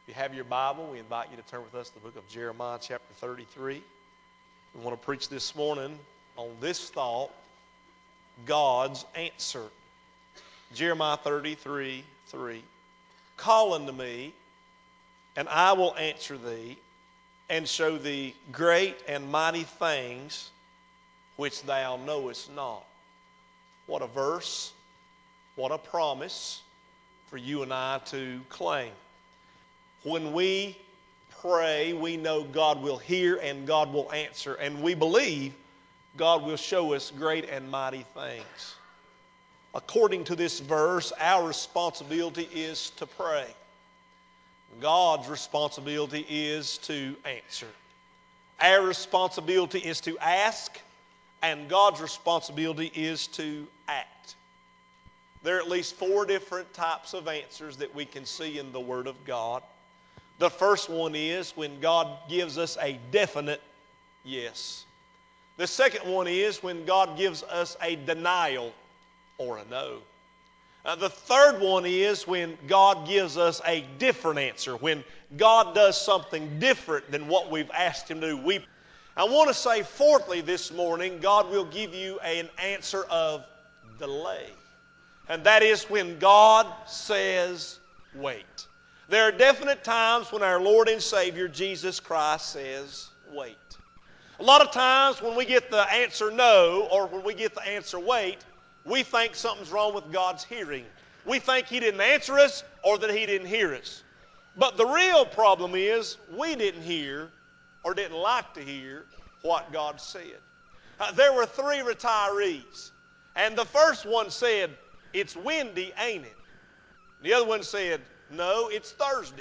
If you have your Bible, we invite you to turn with us to the book of Jeremiah chapter 33. We want to preach this morning on this thought, God's answer. Jeremiah 33:3. Call unto me, and I will answer thee, and show thee great and mighty things which thou knowest not. What a verse, what a promise for you and I to claim. When we pray, we know God will hear and God will answer, and we believe God will show us great and mighty things. According to this verse, our responsibility is to pray. God's responsibility is to answer. Our responsibility is to ask, and God's responsibility is to act. There are at least 4 different types of answers that we can see in the Word of God. The first one is when God gives us a definite yes. The second one is when God gives us a denial or a no. The third one is when God gives us a different answer, when God does something different than what we've asked Him to do. I want to say fourthly this morning, God will give you an answer of delay. And that is when God says, wait. There are definite times when our Lord and Savior, Jesus Christ, says, wait. A lot of times when we get the answer no, or when we get the answer wait, we think something's wrong with God's hearing. We think He didn't answer us or that He didn't hear us. But the real problem is we didn't hear or didn't like to hear what God said. There were 3 retirees, and the first one said, "It's windy, ain't it?" The other one said, "No, it's Thursday."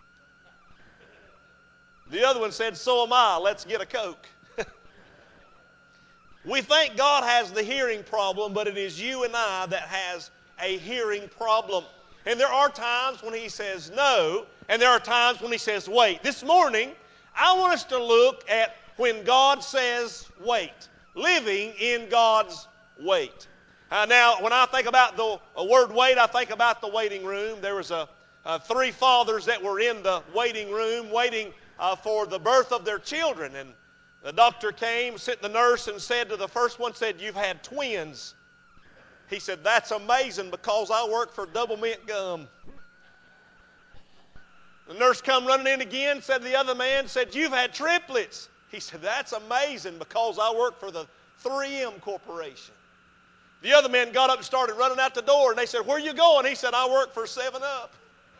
The other one said, "So am I, let's get a Coke." We think God has the hearing problem, but it is you and I that has a hearing problem. And there are times when He says no, and there are times when He says wait. This morning, I want us to look at when God says wait, living in God's wait. Now, when I think about the word wait, I think about the waiting room. There was 3 fathers that were in the waiting room waiting for the birth of their children. And the doctor came, sent the nurse, and said to the first one, said, "You've had twins." He said, "That's amazing because I work for Double Mint Gum." The nurse come running in again, said to the other man, said, "You've had triplets." He said, "That's amazing because I work for the 3M Corporation." The other men got up and started running out the door, and they said, "Where are you going?" He said, "I work for 7-Up."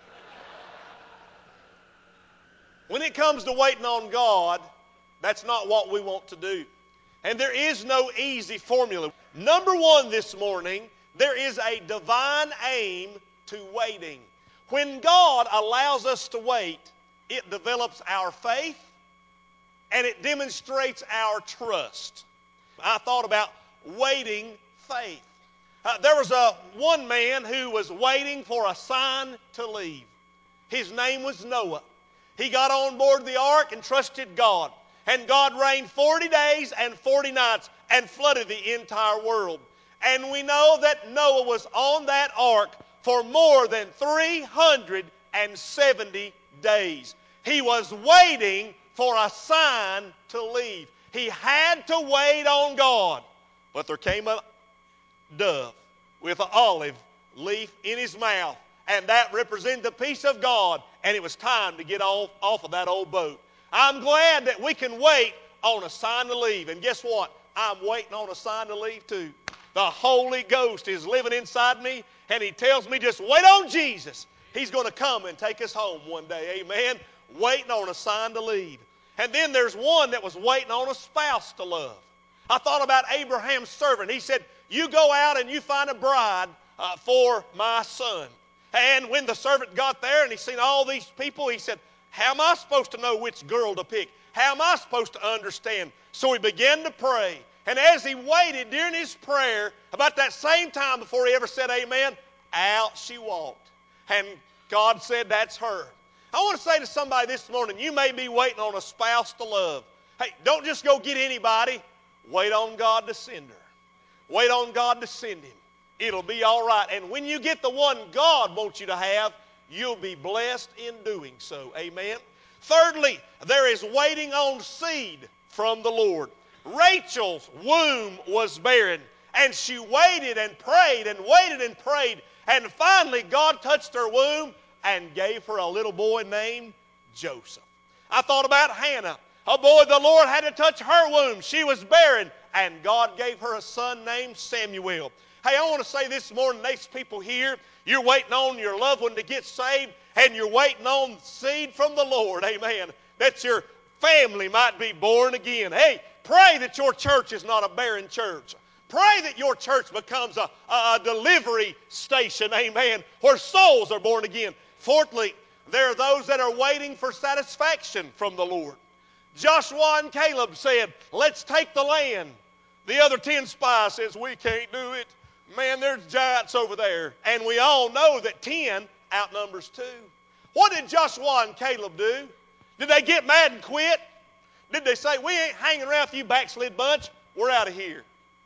When it comes to waiting on God, that's not what we want to do. And there is no easy formula. Number 1 this morning, there is a divine aim to waiting. When God allows us to wait, it develops our faith and it demonstrates our trust. I thought about waiting faith. There was one man who was waiting for a sign to leave. His name was Noah. He got on board the ark and trusted God. And God rained 40 days and 40 nights and flooded the entire world. And we know that Noah was on that ark for more than 370 days. He was waiting for a sign to leave. He had to wait on God. But there came a dove with an olive leaf in his mouth, and that represented the peace of God, and it was time to get off of that old boat. I'm glad that we can wait on a sign to leave. And guess what? I'm waiting on a sign to leave too. The Holy Ghost is living inside me, and He tells me just wait on Jesus. He's going to come and take us home one day. Amen. Waiting on a sign to leave. And then there's one that was waiting on a spouse to love. I thought about Abraham's servant. He said, "You go out and you find a bride for my son." And when the servant got there and he seen all these people, he said, "How am I supposed to know which girl to pick? How am I supposed to understand?" So he began to pray. And as he waited during his prayer, about that same time before he ever said amen, out she walked. And God said, "That's her." I want to say to somebody this morning, you may be waiting on a spouse to love. Hey, don't just go get anybody. Wait on God to send her. Wait on God to send him. It'll be all right. And when you get the one God wants you to have, you'll be blessed in doing so. Amen. Thirdly, there is waiting on seed from the Lord. Rachel's womb was barren, and she waited and prayed and waited and prayed, and finally God touched her womb and gave her a little boy named Joseph. I thought about Hannah. Oh boy, the Lord had to touch her womb. She was barren, and God gave her a son named Samuel. Hey, I want to say this morning, there's people here, you're waiting on your loved one to get saved, and you're waiting on seed from the Lord, amen, that your family might be born again. Hey, pray that your church is not a barren church. Pray that your church becomes a delivery station, amen, where souls are born again. Fourthly, there are those that are waiting for satisfaction from the Lord. Joshua and Caleb said, let's take the land. The other 10 spies says, we can't do it. Man, there's giants over there. And we all know that 10 outnumbers 2. What did Joshua and Caleb do? Did they get mad and quit? Did they say, we ain't hanging around with you backslid bunch, we're out of here?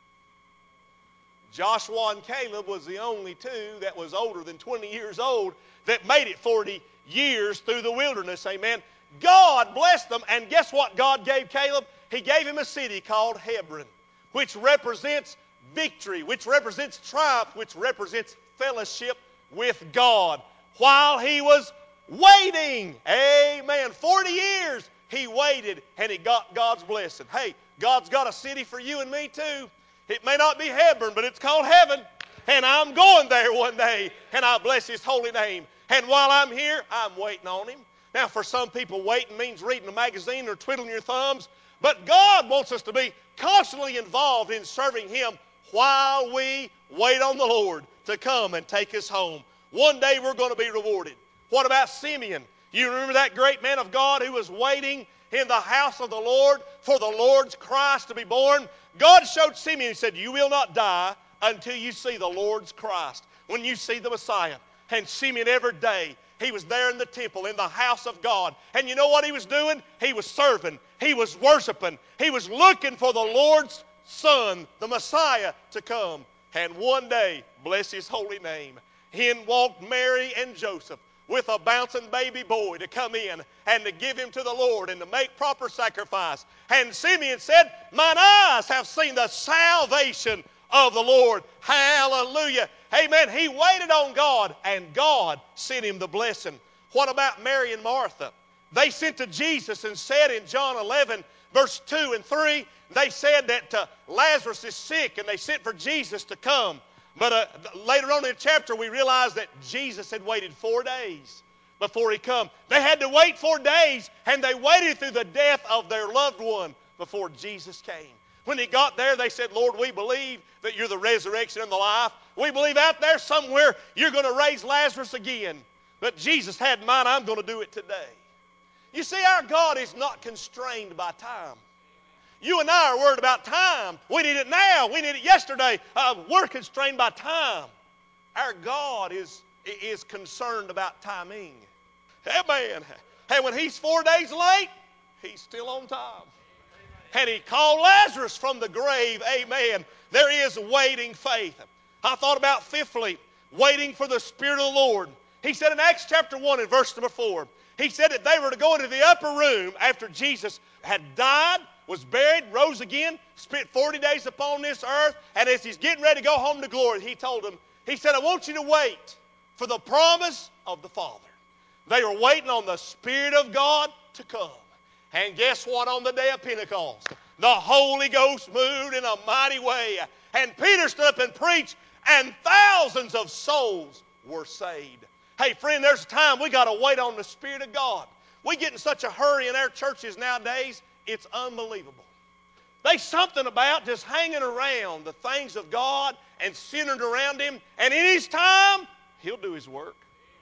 Joshua and Caleb was the only 2 that was older than 20 years old that made it 40 years through the wilderness, amen. God blessed them, and guess what God gave Caleb? He gave him a city called Hebron, which represents victory, which represents triumph, which represents fellowship with God. While he was waiting, amen, 40 years he waited, and he got God's blessing. Hey, God's got a city for you and me too. It may not be Hebron, but it's called heaven. And I'm going there one day, and I bless His holy name. And while I'm here, I'm waiting on Him. Now, for some people, waiting means reading a magazine or twiddling your thumbs. But God wants us to be constantly involved in serving Him while we wait on the Lord to come and take us home. One day we're going to be rewarded. What about Simeon? You remember that great man of God who was waiting in the house of the Lord for the Lord's Christ to be born? God showed Simeon, He said, you will not die until you see the Lord's Christ, when you see the Messiah. And Simeon, every day, he was there in the temple, in the house of God. And you know what he was doing? He was serving. He was worshiping. He was looking for the Lord's Son, the Messiah, to come. And one day, bless His holy name, in walked Mary and Joseph with a bouncing baby boy to come in and to give him to the Lord and to make proper sacrifice. And Simeon said, mine eyes have seen the salvation of the Lord. Hallelujah. Amen. He waited on God, and God sent him the blessing. What about Mary and Martha? They sent to Jesus and said in John 11, verse 2 and 3, they said that Lazarus is sick, and they sent for Jesus to come. But later on in the chapter, we realize that Jesus had waited 4 days before He come. They had to wait 4 days, and they waited through the death of their loved one before Jesus came. When He got there, they said, Lord, we believe that You're the resurrection and the life. We believe out there somewhere You're going to raise Lazarus again. But Jesus had in mind, I'm going to do it today. You see, our God is not constrained by time. You and I are worried about time. We need it now. We need it yesterday. We're constrained by time. Our God is concerned about timing. Amen. And when He's 4 days late, He's still on time. And He called Lazarus from the grave. Amen. There is waiting faith. I thought about fifthly, waiting for the Spirit of the Lord. He said in Acts chapter 1 and verse number 4, He said that they were to go into the upper room after Jesus had died, was buried, rose again, spent 40 days upon this earth, and as He's getting ready to go home to glory, He told them, He said, I want you to wait for the promise of the Father. They were waiting on the Spirit of God to come. And guess what? On the day of Pentecost, the Holy Ghost moved in a mighty way. And Peter stood up and preached, and thousands of souls were saved. Hey, friend, there's a time we got to wait on the Spirit of God. We get in such a hurry in our churches nowadays, it's unbelievable. There's something about just hanging around the things of God and centered around Him, and in His time, He'll do His work.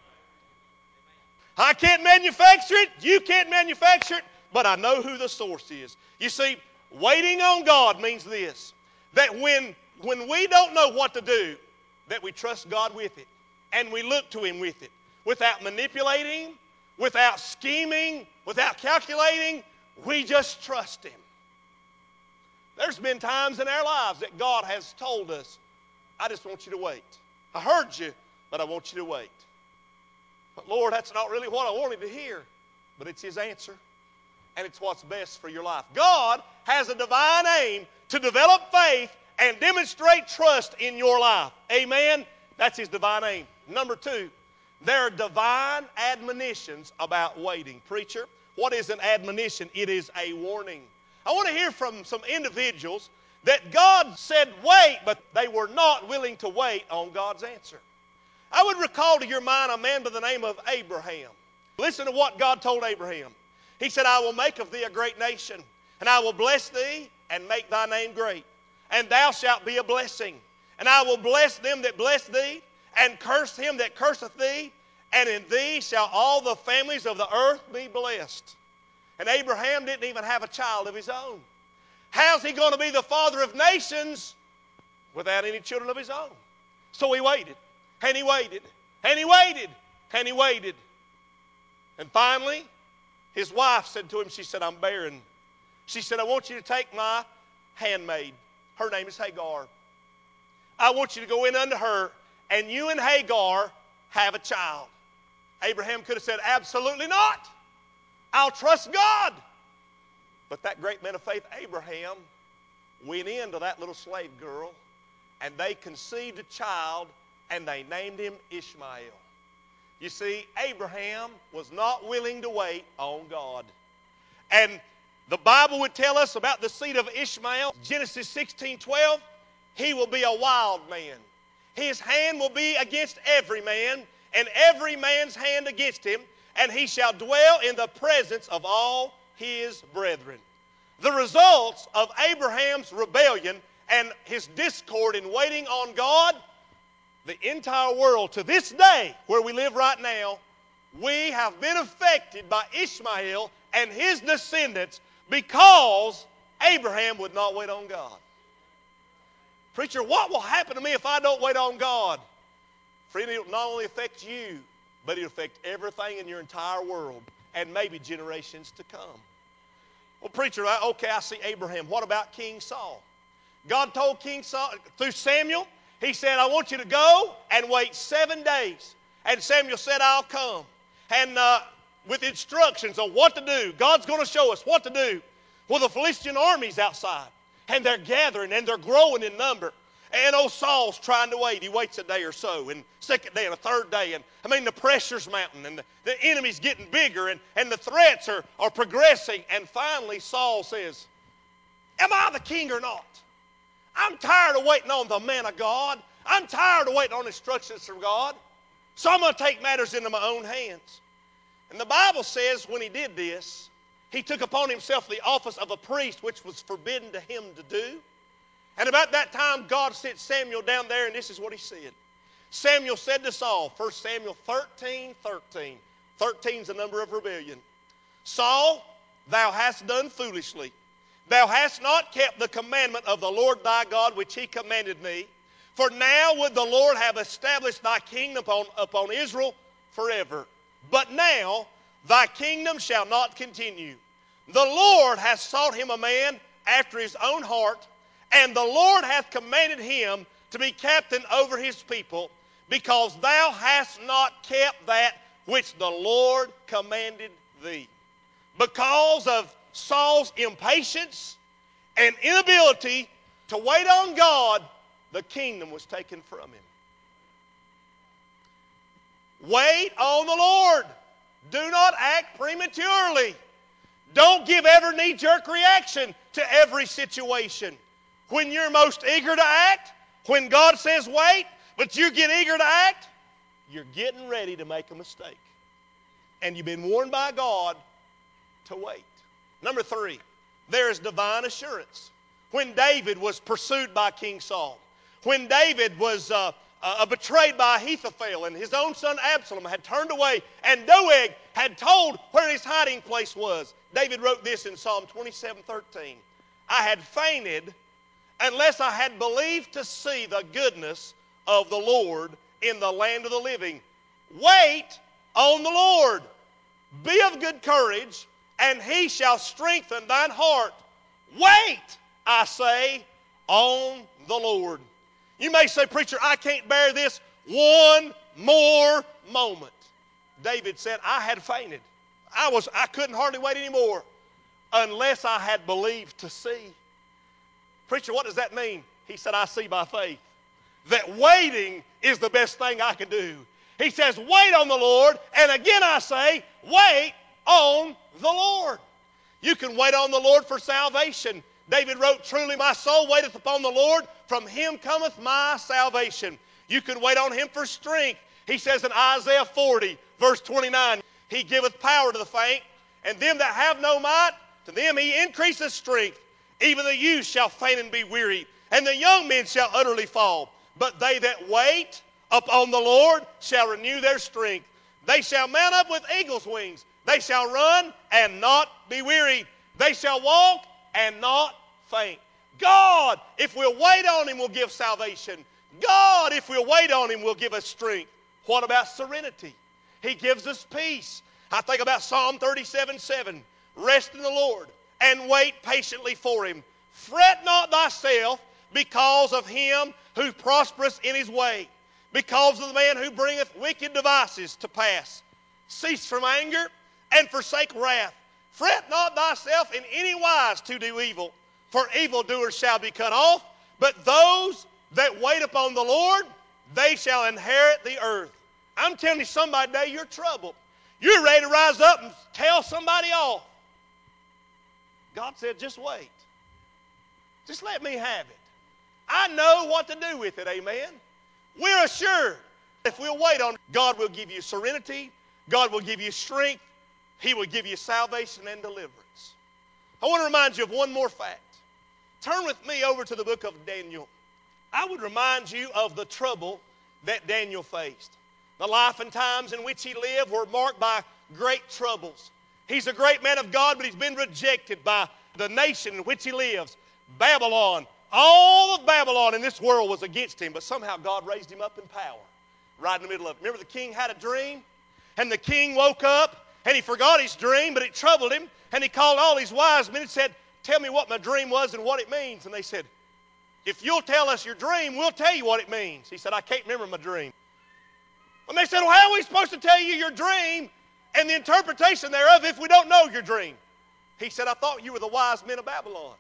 I can't manufacture it, you can't manufacture it, but I know who the source is. You see, waiting on God means this, that when we don't know what to do, that we trust God with it, and we look to Him with it, without manipulating, without scheming, without calculating, we just trust Him. There's been times in our lives that God has told us, I just want you to wait. I heard you, but I want you to wait. But Lord, that's not really what I wanted to hear. But it's His answer. And it's what's best for your life. God has a divine aim to develop faith and demonstrate trust in your life. Amen? That's His divine aim. Number two, there are divine admonitions about waiting. Preacher, what is an admonition? It is a warning. I want to hear from some individuals that God said wait, but they were not willing to wait on God's answer. I would recall to your mind a man by the name of Abraham. Listen to what God told Abraham. He said, I will make of thee a great nation, and I will bless thee and make thy name great. And thou shalt be a blessing. And I will bless them that bless thee, and curse him that curseth thee. And in thee shall all the families of the earth be blessed. And Abraham didn't even have a child of his own. How's he going to be the father of nations without any children of his own? So he waited, and he waited, and he waited, and he waited. And finally, his wife said to him, she said, I'm barren. She said, I want you to take my handmaid. Her name is Hagar. I want you to go in unto her, and you and Hagar have a child. Abraham could have said, absolutely not. I'll trust God. But that great man of faith, Abraham, went into that little slave girl, and they conceived a child, and they named him Ishmael. You see, Abraham was not willing to wait on God. And the Bible would tell us about the seed of Ishmael, Genesis 16:12, he will be a wild man. His hand will be against every man, and every man's hand against him, and he shall dwell in the presence of all his brethren. The results of Abraham's rebellion and his discord in waiting on God, the entire world to this day where we live right now, we have been affected by Ishmael and his descendants because Abraham would not wait on God. Preacher, what will happen to me if I don't wait on God? Friend, it will not only affect you, but it will affect everything in your entire world and maybe generations to come. Well, preacher, okay, I see Abraham. What about King Saul? God told King Saul through Samuel, He said, I want you to go and wait 7 days. And Samuel said, I'll come. And with instructions on what to do. God's going to show us what to do. Well, the Philistine army's outside. And they're gathering and they're growing in number. And old Saul's trying to wait. He waits a day or so, and second day and a third day. And the pressure's mounting, and the enemy's getting bigger, and the threats are progressing. And finally Saul says, am I the king or not? I'm tired of waiting on the man of God. I'm tired of waiting on instructions from God. So I'm going to take matters into my own hands. And the Bible says when he did this, he took upon himself the office of a priest, which was forbidden to him to do. And about that time, God sent Samuel down there, and this is what he said. Samuel said to Saul, 1 Samuel 13:13. 13 is the number of rebellion. Saul, thou hast done foolishly. Thou hast not kept the commandment of the Lord thy God, which he commanded me. For now would the Lord have established thy kingdom upon Israel forever. But now thy kingdom shall not continue. The Lord hath sought him a man after his own heart, and the Lord hath commanded him to be captain over his people, because thou hast not kept that which the Lord commanded thee. Because of Saul's impatience and inability to wait on God, the kingdom was taken from him. Wait on the Lord. Do not act prematurely. Don't give every knee-jerk reaction to every situation. When you're most eager to act, when God says wait, but you get eager to act, you're getting ready to make a mistake. And you've been warned by God to wait. Number 3, there is divine assurance. When David was pursued by King Saul, when David was betrayed by Ahithophel, and his own son Absalom had turned away, and Doeg had told where his hiding place was, David wrote this in Psalm 27:13. I had fainted unless I had believed to see the goodness of the Lord in the land of the living. Wait on the Lord. Be of good courage, and he shall strengthen thine heart. Wait, I say, on the Lord. You may say, preacher, I can't bear this one more moment. David said, I had fainted. I couldn't hardly wait anymore unless I had believed to see. Preacher, what does that mean? He said, I see by faith. That waiting is the best thing I can do. He says, wait on the Lord. And again I say, wait on the Lord. You can wait on the Lord for salvation. David wrote, truly my soul waiteth upon the Lord. From him cometh my salvation. You can wait on him for strength. He says in Isaiah 40, verse 29, he giveth power to the faint, and them that have no might, to them he increaseth strength. Even the youth shall faint and be weary, and the young men shall utterly fall. But they that wait upon the Lord shall renew their strength. They shall mount up with eagle's wings. They shall run and not be weary. They shall walk and not faint. God, if we'll wait on him, will give salvation. God, if we'll wait on him, will give us strength. What about serenity? He gives us peace. I think about Psalm 37:7. Rest in the Lord and wait patiently for him. Fret not thyself because of him who prospereth in his way, because of the man who bringeth wicked devices to pass. Cease from anger and forsake wrath. Fret not thyself in any wise to do evil, for evildoers shall be cut off. But those that wait upon the Lord, they shall inherit the earth. I'm telling you, somebody today, you're troubled. You're ready to rise up and tell somebody off. God said, just wait. Just let me have it. I know what to do with it, amen. We're assured if we'll wait on it, God will give you serenity. God will give you strength. He will give you salvation and deliverance. I want to remind you of one more fact. Turn with me over to the book of Daniel. I would remind you of the trouble that Daniel faced. The life and times in which he lived were marked by great troubles. He's a great man of God, but he's been rejected by the nation in which he lives. Babylon. All of Babylon in this world was against him, but somehow God raised him up in power right in the middle of it. Remember the king had a dream? And the king woke up and he forgot his dream, but it troubled him. And he called all his wise men and said, tell me what my dream was and what it means. And they said, if you'll tell us your dream, we'll tell you what it means. He said, I can't remember my dream. And they said, well, how are we supposed to tell you your dream and the interpretation thereof if we don't know your dream? He said, I thought you were the wise men of Babylon.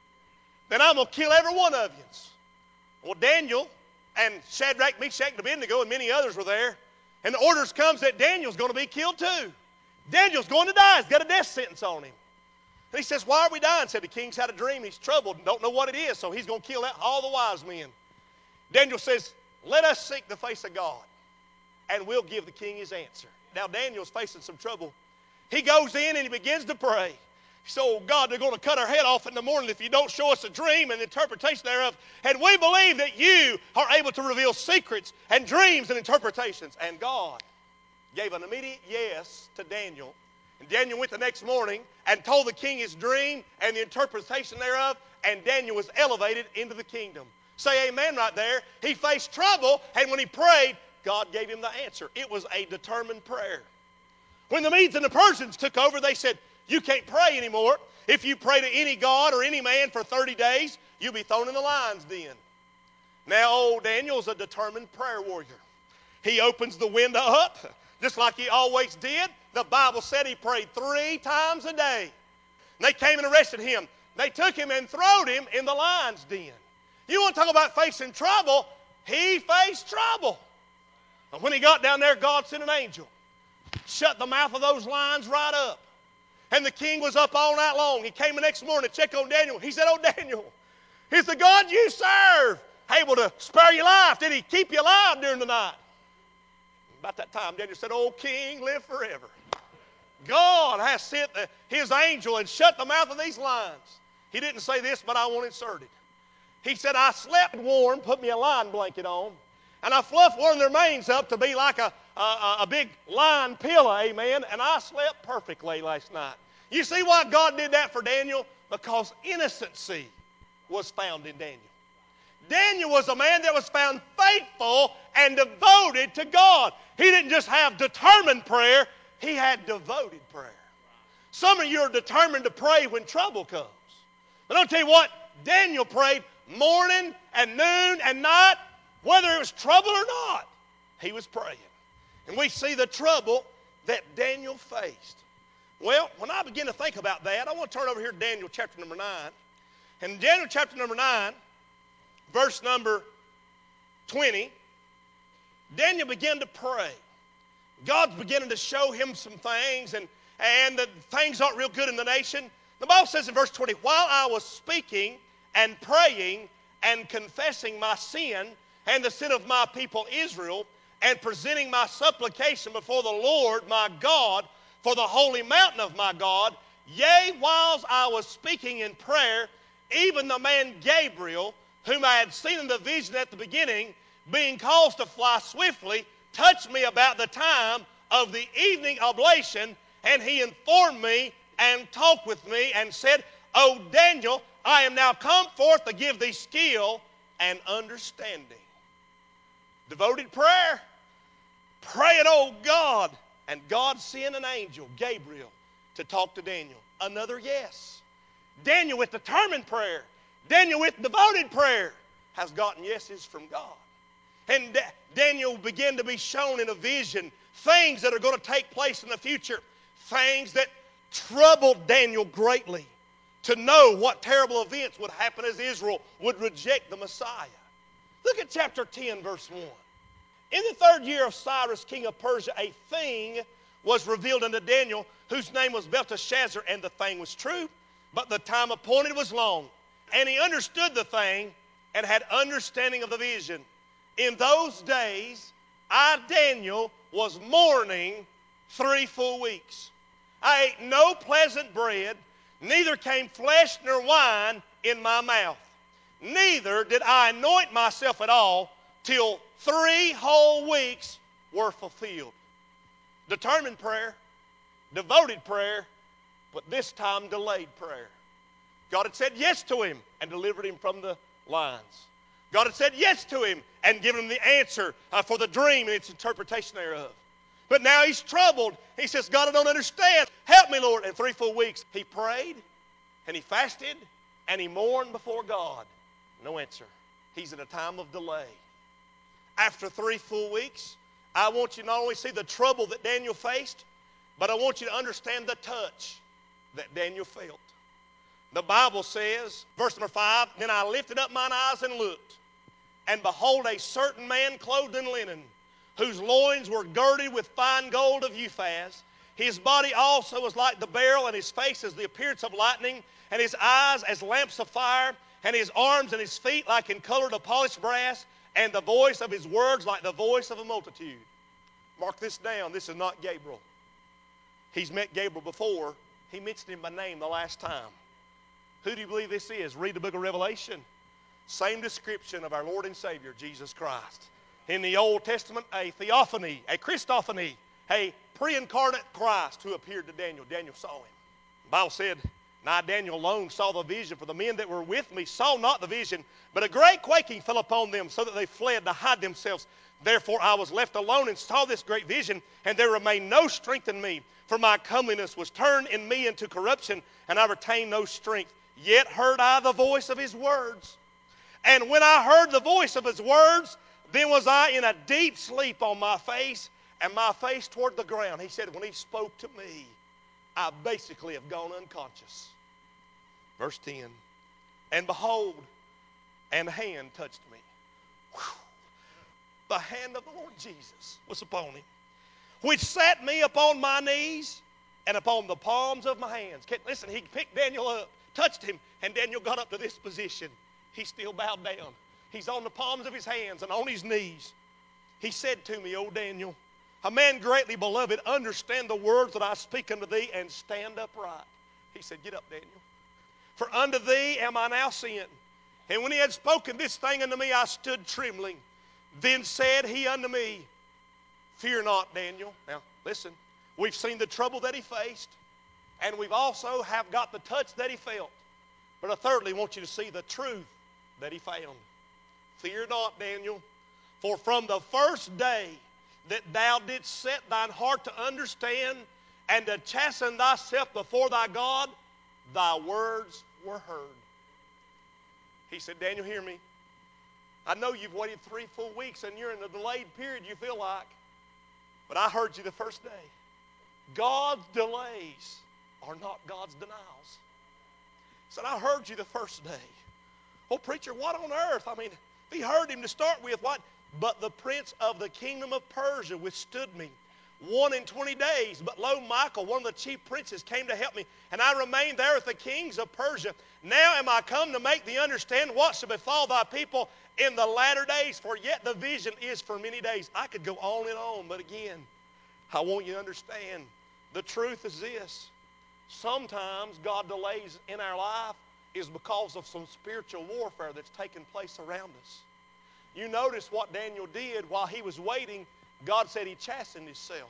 Then I'm going to kill every one of you. Well, Daniel and Shadrach, Meshach, and Abednego and many others were there. And the orders comes that Daniel's going to be killed too. Daniel's going to die. He's got a death sentence on him. And he says, why are we dying? Said the king's had a dream. He's troubled and don't know what it is. So he's going to kill all the wise men. Daniel says, let us seek the face of God and we'll give the king his answer. Now Daniel's facing some trouble. He goes in and he begins to pray. So, God, they're going to cut our head off in the morning if you don't show us a dream and the interpretation thereof. And we believe that you are able to reveal secrets and dreams and interpretations. And God gave an immediate yes to Daniel. And Daniel went the next morning and told the king his dream and the interpretation thereof. And Daniel was elevated into the kingdom. Say amen right there. He faced trouble, and when he prayed, God gave him the answer. It was a determined prayer. When the Medes and the Persians took over, they said, you can't pray anymore. If you pray to any god or any man for 30 days, you'll be thrown in the lion's den. Now, old Daniel's a determined prayer warrior. He opens the window up, just like he always did. The Bible said he prayed 3 times a day. And they came and arrested him. They took him and threw him in the lion's den. You want to talk about facing trouble? He faced trouble. And when he got down there, God sent an angel. Shut the mouth of those lions right up. And the king was up all night long. He came the next morning to check on Daniel. He said, oh, Daniel, is the God you serve able to spare your life? Did he keep you alive during the night? About that time, Daniel said, oh, king, live forever. God has sent his angel and shut the mouth of these lions. He didn't say this, but I want it inserted. He said, I slept warm, put me a lion blanket on, and I fluffed one of their manes up to be like a big lion pillow, amen, and I slept perfectly last night. You see why God did that for Daniel? Because innocency was found in Daniel. Daniel was a man that was found faithful and devoted to God. He didn't just have determined prayer, he had devoted prayer. Some of you are determined to pray when trouble comes. But I'll tell you what, Daniel prayed morning and noon and night, whether it was trouble or not. He was praying. And we see the trouble that Daniel faced. Well, when I begin to think about that, I want to turn over here to Daniel chapter number 9. And Daniel chapter number 9, verse number 20, Daniel began to pray. God's beginning to show him some things, and the things aren't real good in the nation. The Bible says in verse 20, while I was speaking and praying and confessing my sin and the sin of my people Israel, and presenting my supplication before the Lord my God for the holy mountain of my God, yea, whilst I was speaking in prayer, even the man Gabriel, whom I had seen in the vision at the beginning, being caused to fly swiftly, touched me about the time of the evening oblation, and he informed me and talked with me and said, O Daniel, I am now come forth to give thee skill and understanding. Devoted prayer. Praying, oh God. And God sent an angel, Gabriel, to talk to Daniel. Another yes. Daniel with determined prayer, Daniel with devoted prayer has gotten yeses from God. And Daniel began to be shown in a vision things that are going to take place in the future, things that troubled Daniel greatly to know what terrible events would happen as Israel would reject the Messiah. Look at chapter 10, verse 1. In the 3rd year of Cyrus, king of Persia, a thing was revealed unto Daniel, whose name was Belteshazzar, and the thing was true, but the time appointed was long. And he understood the thing and had understanding of the vision. In those days, I, Daniel, was mourning 3 full weeks. I ate no pleasant bread, neither came flesh nor wine in my mouth. Neither did I anoint myself at all, till 3 whole weeks were fulfilled. Determined prayer, devoted prayer, but this time delayed prayer. God had said yes to him and delivered him from the lions. God had said yes to him and given him the answer for the dream and its interpretation thereof. But now he's troubled. He says, God, I don't understand. Help me, Lord. And 3 full weeks he prayed and he fasted and he mourned before God. No answer. He's in a time of delay. After 3 full weeks, I want you to not only see the trouble that Daniel faced, but I want you to understand the touch that Daniel felt. The Bible says, verse number 5, then I lifted up mine eyes and looked, and behold, a certain man clothed in linen, whose loins were girded with fine gold of Uphaz. His body also was like the beryl, and his face as the appearance of lightning, and his eyes as lamps of fire, and his arms and his feet like in color of polished brass, and the voice of his words like the voice of a multitude. Mark this down. This is not Gabriel. He's met Gabriel before. He mentioned him by name the last time. Who do you believe this is? Read the book of Revelation. Same description of our Lord and Savior, Jesus Christ. In the Old Testament, a theophany, a Christophany, a pre-incarnate Christ who appeared to Daniel. Daniel saw him. The Bible said, and I, Daniel, alone saw the vision, for the men that were with me saw not the vision, but a great quaking fell upon them, so that they fled to hide themselves. Therefore I was left alone and saw this great vision, and there remained no strength in me, for my comeliness was turned in me into corruption, and I retained no strength. Yet heard I the voice of his words. And when I heard the voice of his words, then was I in a deep sleep on my face, and my face toward the ground. He said, when he spoke to me, I basically have gone unconscious. Verse 10, and behold, an hand touched me. Whew. The hand of the Lord Jesus was upon him, which set me upon my knees and upon the palms of my hands. Listen, he picked Daniel up, touched him, and Daniel got up to this position. He still bowed down. He's on the palms of his hands and on his knees. He said to me, O Daniel, a man greatly beloved, understand the words that I speak unto thee, and stand upright. He said, get up, Daniel. For unto thee am I now sent. And when he had spoken this thing unto me, I stood trembling. Then said he unto me, fear not, Daniel. Now, listen, we've seen the trouble that he faced, and we've also have got the touch that he felt. But I thirdly want you to see the truth that he found. Fear not, Daniel, for from the first day that thou didst set thine heart to understand and to chasten thyself before thy God, thy words were heard. He said, Daniel, hear me. I know you've waited 3 full weeks and you're in a delayed period, you feel like. But I heard you the first day. God's delays are not God's denials. Said, I heard you the first day. Oh, preacher, what on earth? I mean, if he heard him to start with, what? But the prince of the kingdom of Persia withstood me 21 days. But lo, Michael, one of the chief princes, came to help me, and I remained there with the kings of Persia. Now am I come to make thee understand what shall befall thy people in the latter days, for yet the vision is for many days. I could go on and on, but again, I want you to understand the truth is this. Sometimes God delays in our life is because of some spiritual warfare that's taking place around us. You notice what Daniel did while he was waiting. God said he chastened himself.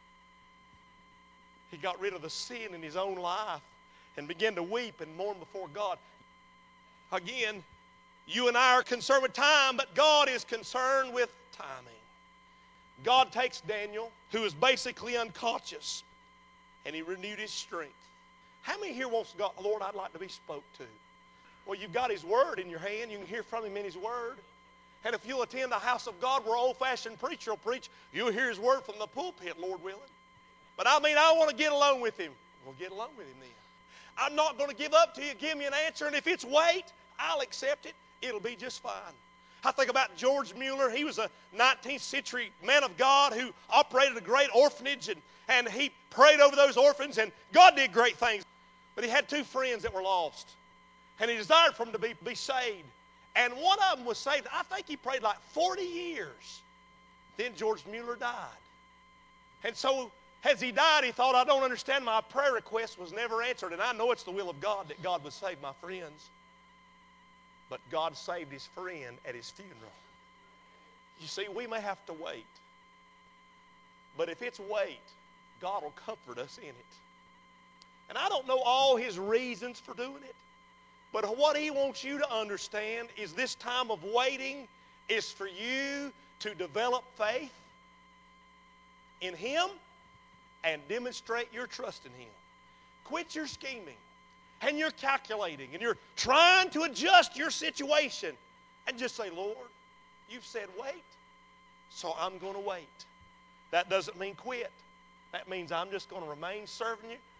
He got rid of the sin in his own life and began to weep and mourn before God. Again, you and I are concerned with time, but God is concerned with timing. God takes Daniel, who is basically unconscious, and he renewed his strength. How many here wants God, Lord, I'd like to be spoke to? Well, you've got his word in your hand. You can hear from him in his word. And if you'll attend the house of God where old-fashioned preacher will preach, you'll hear his word from the pulpit, Lord willing. But I want to get along with him. Well, get along with him then. I'm not going to give up to you. Give me an answer, and if it's wait, I'll accept it. It'll be just fine. I think about George Mueller. He was a 19th century man of God who operated a great orphanage, and he prayed over those orphans, and God did great things. But he had two friends that were lost, and he desired for them to be saved. And one of them was saved. I think he prayed like 40 years. Then George Mueller died. And so as he died, he thought, I don't understand, my prayer request was never answered, and I know it's the will of God that God would save my friends. But God saved his friend at his funeral. You see, we may have to wait. But if it's wait, God will comfort us in it. And I don't know all his reasons for doing it. But what he wants you to understand is this time of waiting is for you to develop faith in him and demonstrate your trust in him. Quit your scheming and your calculating and you're trying to adjust your situation and just say, Lord, you've said wait, so I'm going to wait. That doesn't mean quit. That means I'm just going to remain serving you